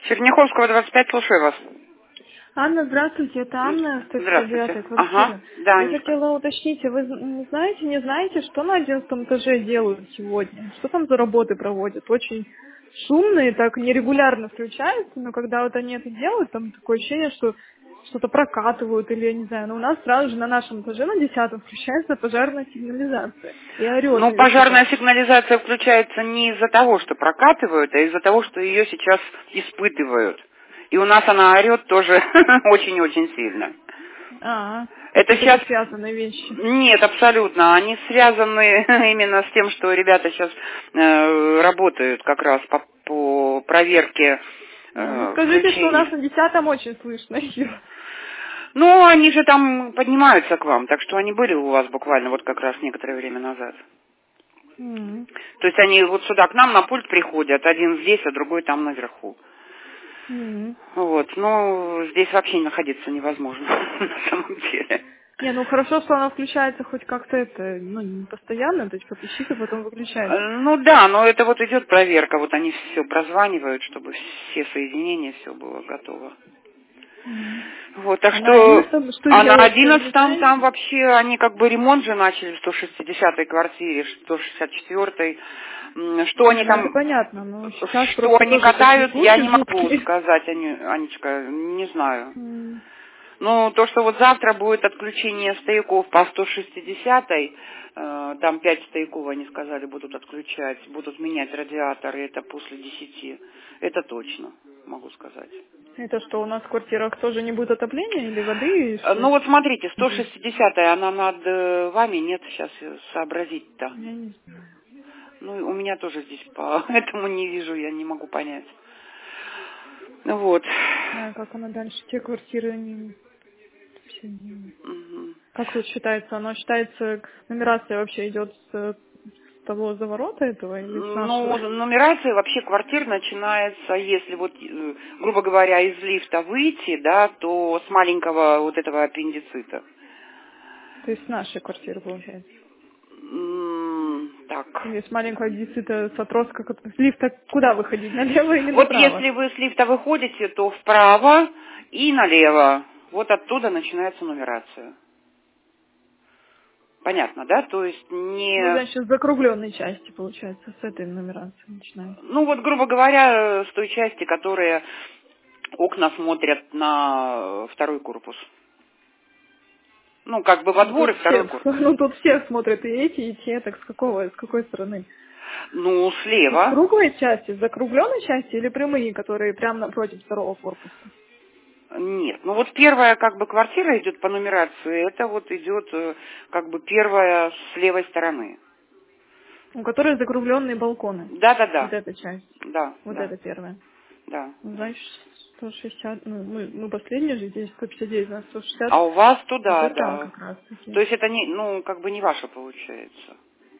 Черняховского, 25, слушаю вас. Анна, здравствуйте, это Анна, Здравствуйте. 109 квартира. Ага, да, Я Анечка. хотела уточнить, вы не знаете, что на 11 этаже делают сегодня? Что там за работы проводят? Очень шумные, так нерегулярно включаются, но когда вот они это делают, там такое ощущение, что что-то прокатывают или, я не знаю, но у нас сразу же на нашем этаже, на 10-м, включается пожарная сигнализация и орет Ну, на весь пожарная этаж. сигнализация включается не из-за того, что прокатывают, а из-за того, что ее сейчас испытывают. И у нас она орет тоже очень-очень сильно. То есть Это сейчас... это связанные вещи. Нет, абсолютно. Они связаны именно с тем, что ребята сейчас работают как раз по проверке Ну, скажите, что у нас включений. на 10-м очень слышно ее. Ну, они же там поднимаются к вам, так что они были у вас буквально вот как раз некоторое время назад. М. То есть они вот сюда к нам на пульт приходят, один здесь, а другой там наверху. М. Вот, но здесь вообще находиться невозможно на самом деле. Не, ну хорошо, что она включается хоть как-то это, ну, не постоянно, то есть попищит, а потом выключается. Ну да, но это вот идет проверка, вот они все прозванивают, чтобы все соединения, все было готово. М. Вот, так А на что, 11 что а на делается, не 11-м там знаете? вообще они как бы ремонт же начали в 160-й квартире, 164-й. Что они Не, ну это там, понятно, но сейчас что просто они тоже такие катают, я слухи не могу жуткие. сказать, Анечка, не знаю. М. Ну, то, что вот завтра будет отключение стояков по 160-й, там 5 стояков, они сказали, будут отключать, будут менять радиаторы, это после 10. Это точно, могу сказать. Это что, у нас в квартирах тоже не будет отопления или воды, или Ну что? вот смотрите, Здесь. 160-я, она над вами, нет, сейчас сообразить-то. Я не знаю. Ну, у меня тоже здесь поэтому не вижу, я не могу понять. Вот. Не знаю, как она дальше. Те квартиры, они вообще не... Мгм. Как тут считается? Оно считается, нумерация вообще идет с того заворота этого или с Ну, нашего? нумерация вообще квартир начинается, если вот, грубо говоря, из лифта выйти, да, то с маленького вот этого аппендицита. То есть с нашей квартиры, получается. Так. Или с маленького дефицита с отростка, с лифта куда выходить, налево или Вот направо? если вы с лифта выходите, то вправо и налево. Вот оттуда начинается нумерация. Понятно, да? То есть Ну, не... значит, с закругленной части, получается, с этой нумерации начинаем. Ну вот, грубо говоря, с той части, которая окна смотрят на второй корпус. Ну, как бы во Ну, двор тут и второй все, корпус. ну, тут все смотрят, и эти, и те, так с какой стороны? Ну, С слева. круглой части, с закругленной части или прямые, которые прямо напротив второго корпуса? Нет. Ну вот первая как бы квартира идет по нумерации, это вот идет как бы первая с левой стороны. У которой закругленные балконы. Вот Да-да-да. эта часть. Да, Вот да, это первое. да. Ну, значит, 160, ну, мы последний же здесь, 159, на 160. А у вас Это туда, там да. как раз То таки. есть это не, ну, как бы не ваше получается.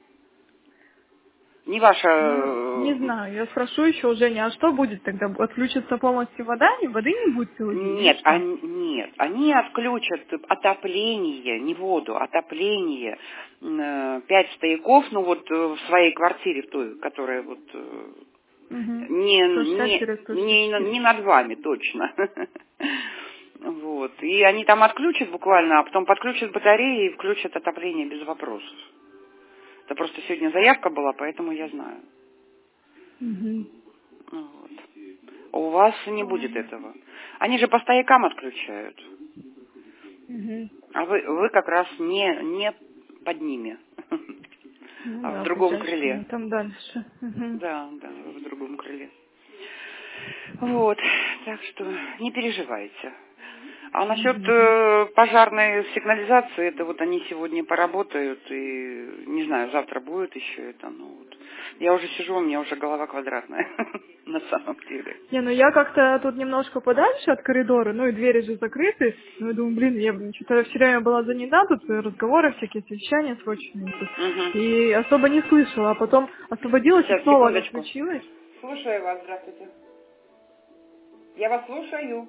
Не ваша... Ну, не знаю, я спрошу еще у Жени, а что будет тогда? Отключится полностью вода, и воды не будет целый день, или Нет, что? нет, они отключат отопление, не воду, отопление. 5 стояков, ну вот в своей квартире, в той, которая вот Угу. не, не, не, 160-164. не над вами точно. Вот. И они там отключат буквально, а потом подключат батареи и включат отопление без вопросов. Это просто сегодня заявка была, поэтому я знаю. Угу. Вот. А у вас не будет этого. Они же по стоякам отключают. Угу. А вы как раз не под ними, Ну а в да, другом получается, что крыле. мы там дальше. Угу. Да, да, вы в другом крыле. Вот, так что не переживайте. А насчет Угу. пожарной сигнализации, это вот они сегодня поработают, и не знаю, завтра будет еще это, ну вот. Я уже сижу, у меня уже голова квадратная, на самом деле. Не, ну я как-то тут немножко подальше от коридора, ну и двери же закрыты. Ну я думаю, блин, я что-то все время была занята, тут разговоры всякие, совещания срочные тут. Угу. И особо не слышала, а потом освободилась, и Сейчас, снова она секундочку. включилась. Слушаю вас, здравствуйте. Я вас слушаю.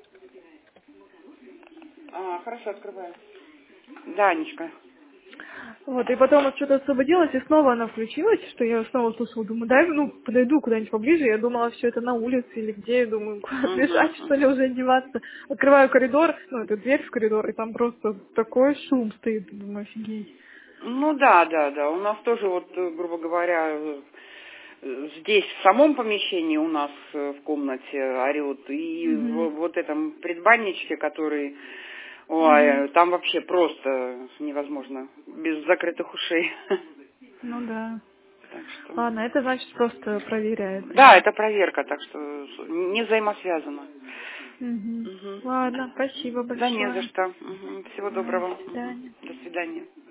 Хорошо, открываю. Да, Анечка. Вот, и потом вот что-то освободилось, и снова она включилась, что я снова слушала, думаю, дай, подойду куда-нибудь поближе, я думала, все это на улице или где, я думаю, куда бежать, что ли, уже одеваться. Открываю коридор, эту дверь в коридор, и там просто такой шум стоит, думаю, офигеть. Ну да, да, да. У нас тоже вот, грубо говоря, здесь в самом помещении у нас в комнате орет, и вот этом предбанничке, который, ой, там вообще просто невозможно, без закрытых ушей. Ну да. Так что... Ладно, это значит просто проверяет. Да, это проверка, так что не взаимосвязано. Ладно, спасибо Да не за большое. что. Всего доброго. До свидания. До свидания.